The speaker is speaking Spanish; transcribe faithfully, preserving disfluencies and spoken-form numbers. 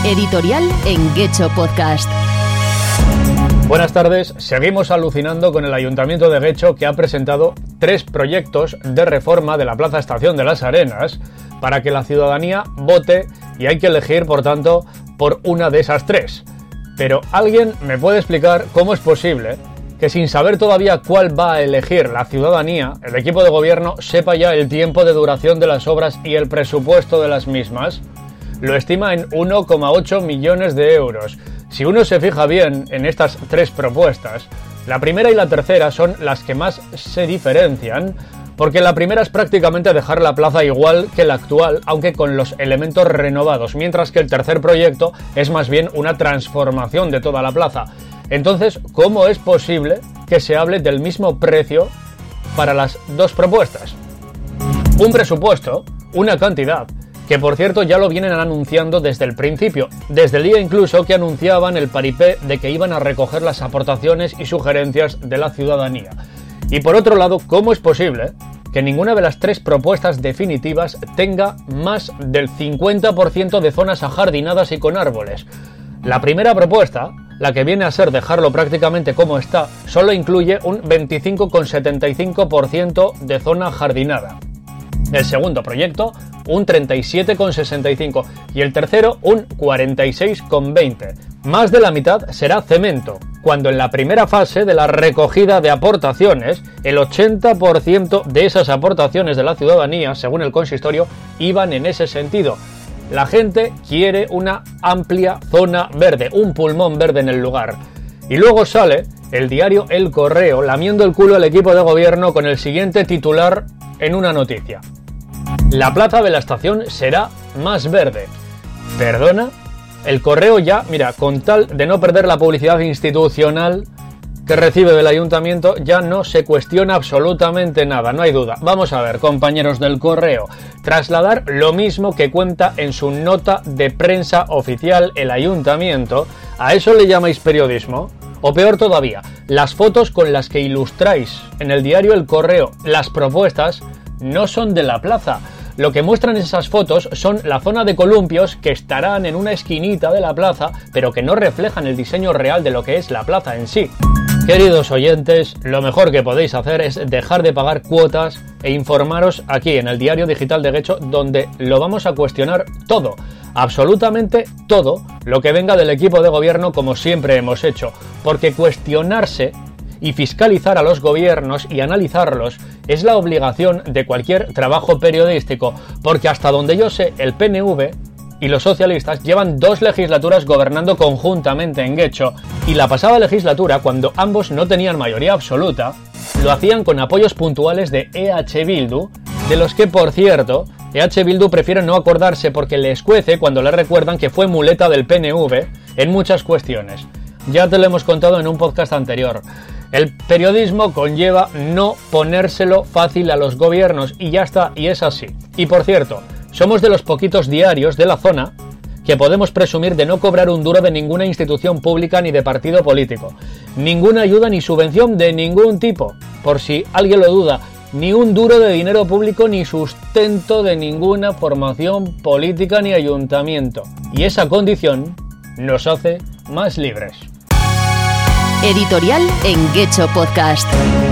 Editorial en Getxo Podcast. Buenas tardes, seguimos alucinando con el Ayuntamiento de Getxo, que ha presentado tres proyectos de reforma de la Plaza Estación de las Arenas para que la ciudadanía vote, y hay que elegir, por tanto, por una de esas tres. Pero ¿alguien me puede explicar cómo es posible que, sin saber todavía cuál va a elegir la ciudadanía, el equipo de gobierno sepa ya el tiempo de duración de las obras y el presupuesto de las mismas? Lo estima en uno coma ocho millones de euros. Si uno se fija bien en estas tres propuestas, la primera y la tercera son las que más se diferencian, porque la primera es prácticamente dejar la plaza igual que la actual, aunque con los elementos renovados, mientras que el tercer proyecto es más bien una transformación de toda la plaza. Entonces, ¿cómo es posible que se hable del mismo precio para las dos propuestas? Un presupuesto, una cantidad, que por cierto ya lo vienen anunciando desde el principio, desde el día incluso que anunciaban el paripé de que iban a recoger las aportaciones y sugerencias de la ciudadanía. Y por otro lado, ¿cómo es posible que ninguna de las tres propuestas definitivas tenga más del cincuenta por ciento de zonas ajardinadas y con árboles? La primera propuesta, la que viene a ser dejarlo prácticamente como está, solo incluye un veinticinco coma setenta y cinco por ciento de zona jardinada. El segundo proyecto, un treinta y siete coma sesenta y cinco por ciento, y el tercero, un cuarenta y seis coma veinte por ciento. Más de la mitad será cemento, cuando en la primera fase de la recogida de aportaciones, el ochenta por ciento de esas aportaciones de la ciudadanía, según el consistorio, iban en ese sentido. La gente quiere una amplia zona verde, un pulmón verde en el lugar. Y luego sale el diario El Correo lamiendo el culo al equipo de gobierno con el siguiente titular en una noticia: la plaza de la estación será más verde. ¿Perdona? El Correo ya, mira, con tal de no perder la publicidad institucional que recibe del ayuntamiento, ya no se cuestiona absolutamente nada, no hay duda. Vamos a ver, compañeros del Correo, trasladar lo mismo que cuenta en su nota de prensa oficial el ayuntamiento, ¿a eso le llamáis periodismo? O peor todavía, las fotos con las que ilustráis en el diario El Correo las propuestas no son de la plaza. Lo que muestran esas fotos son la zona de columpios que estarán en una esquinita de la plaza, pero que no reflejan el diseño real de lo que es la plaza en sí. Queridos oyentes, lo mejor que podéis hacer es dejar de pagar cuotas e informaros aquí en el Diario Digital de Getxo, donde lo vamos a cuestionar todo, absolutamente todo lo que venga del equipo de gobierno, como siempre hemos hecho, porque cuestionarse y fiscalizar a los gobiernos y analizarlos es la obligación de cualquier trabajo periodístico, porque hasta donde yo sé, el P N V y los socialistas llevan dos legislaturas gobernando conjuntamente en Getxo, y la pasada legislatura, cuando ambos no tenían mayoría absoluta, lo hacían con apoyos puntuales de E H Bildu, de los que, por cierto, E H Bildu prefiere no acordarse porque le escuece cuando le recuerdan que fue muleta del P N V en muchas cuestiones. Ya te lo hemos contado en un podcast anterior. El periodismo conlleva no ponérselo fácil a los gobiernos, y ya está, y es así. Y por cierto, somos de los poquitos diarios de la zona que podemos presumir de no cobrar un duro de ninguna institución pública ni de partido político. Ninguna ayuda ni subvención de ningún tipo. Por si alguien lo duda, ni un duro de dinero público ni sustento de ninguna formación política ni ayuntamiento. Y esa condición nos hace más libres. Editorial en Getxo Podcast.